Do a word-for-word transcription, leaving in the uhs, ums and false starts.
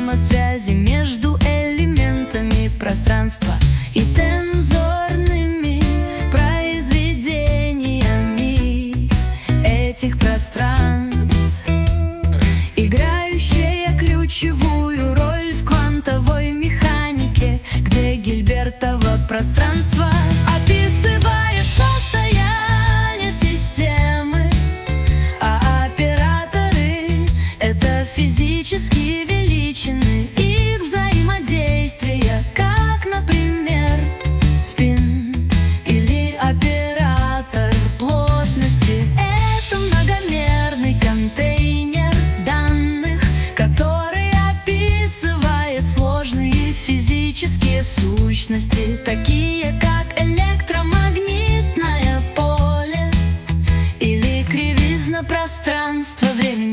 взаимосвязи между элементами пространства и тензорными произведениями этих пространств, играющая ключевую роль в квантовой механике, где Гильбертово пространство описывает состояние системы, а операторы — это физические величины их взаимодействия, как, например, спин или оператор плотности. Это многомерный контейнер данных, который описывает сложные физические сущности, такие как электромагнитное поле или кривизна пространства-времени.